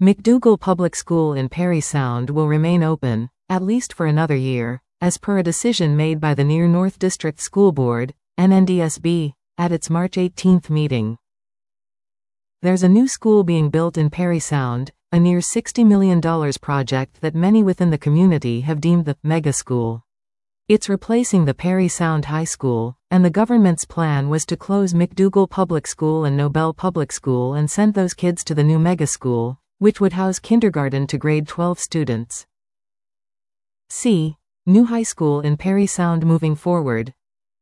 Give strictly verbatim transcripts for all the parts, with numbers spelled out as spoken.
McDougall Public School in Parry Sound will remain open, at least for another year, as per a decision made by the Near North District School Board, N N D S B, at its March eighteenth meeting. There's a new school being built in Parry Sound, a near sixty million dollars project that many within the community have deemed the mega school. It's replacing the Parry Sound High School, and the government's plan was to close McDougall Public School and Nobel Public School and send those kids to the new mega school, which would house kindergarten to grade twelve students. See New High School in Parry Sound moving forward.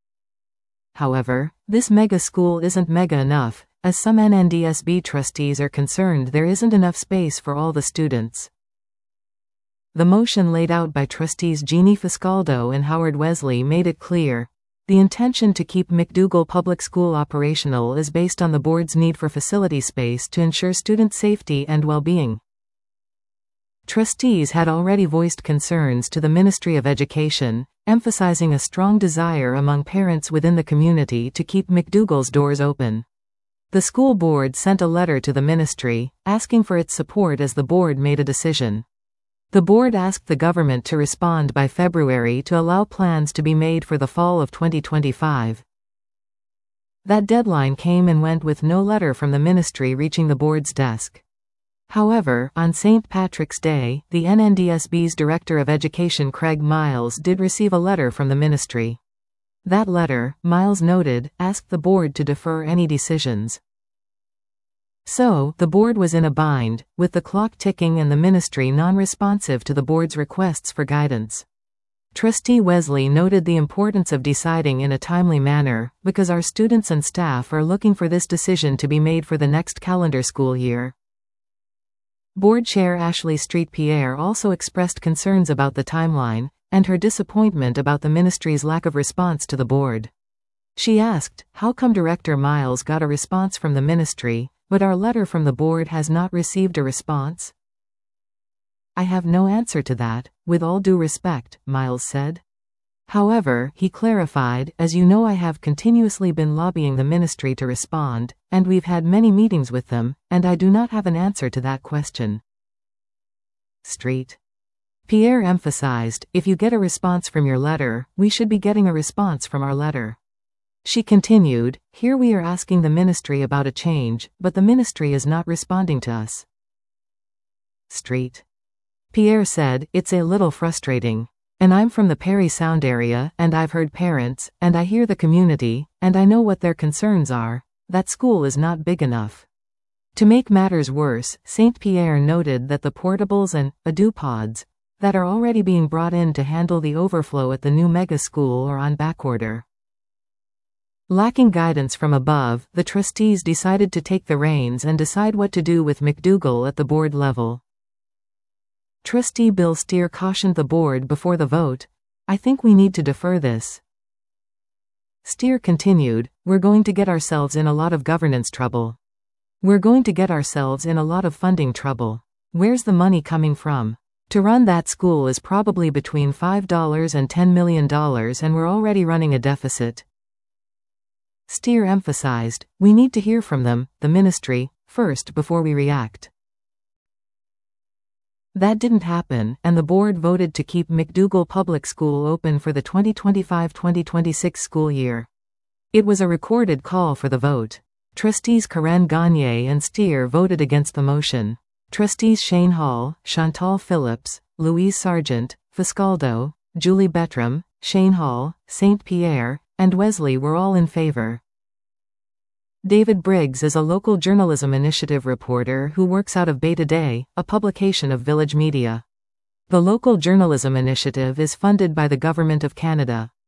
However, this mega school isn't mega enough, as some N N D S B trustees are concerned there isn't enough space for all the students. The motion laid out by trustees Jeannie Fiscaldo and Howard Wesley made it clear, the intention to keep McDougall Public School operational is based on the board's need for facility space to ensure student safety and well-being. Trustees had already voiced concerns to the Ministry of Education, emphasizing a strong desire among parents within the community to keep McDougall's doors open. The school board sent a letter to the ministry, asking for its support as the board made a decision. The board asked the government to respond by February to allow plans to be made for the fall of twenty twenty-five. That deadline came and went with no letter from the ministry reaching the board's desk. However, on Saint Patrick's Day, the N N D S B's Director of Education Craig Miles did receive a letter from the ministry. That letter, Miles noted, asked the board to defer any decisions. So, the board was in a bind, with the clock ticking and the ministry non-responsive to the board's requests for guidance. Trustee Wesley noted the importance of deciding in a timely manner, because our students and staff are looking for this decision to be made for the next calendar school year. Board Chair Ashley Street Pierre also expressed concerns about the timeline, and her disappointment about the ministry's lack of response to the board. She asked, how come Director Miles got a response from the ministry, but our letter from the board has not received a response? I have no answer to that, with all due respect, Miles said. However, he clarified, as you know I have continuously been lobbying the ministry to respond, and we've had many meetings with them, and I do not have an answer to that question. Street Pierre emphasized, if you get a response from your letter, we should be getting a response from our letter. She continued, here we are asking the ministry about a change, but the ministry is not responding to us. Street Pierre said, it's a little frustrating. And I'm from the Parry Sound area, and I've heard parents, and I hear the community, and I know what their concerns are. That school is not big enough. To make matters worse, Saint Pierre noted that the portables and ado pods that are already being brought in to handle the overflow at the new mega school are on backorder. Lacking guidance from above, the trustees decided to take the reins and decide what to do with McDougall at the board level. Trustee Bill Steer cautioned the board before the vote, I think we need to defer this. Steer continued, we're going to get ourselves in a lot of governance trouble. We're going to get ourselves in a lot of funding trouble. Where's the money coming from? To run that school is probably between five dollars and ten million dollars, and we're already running a deficit. Steer emphasized, we need to hear from them, the ministry, first before we react. That didn't happen, and the board voted to keep McDougall Public School open for the twenty twenty-five twenty twenty-six school year. It was a recorded call for the vote. Trustees Karen Gagne and Steer voted against the motion. Trustees Shane Hall, Chantal Phillips, Louise Sargent, Fiscaldo, Julie Bettram, Shane Hall, Saint Pierre, and Wesley were all in favor. David Briggs is a local journalism initiative reporter who works out of Beta Day, a publication of Village Media. The local journalism initiative is funded by the Government of Canada.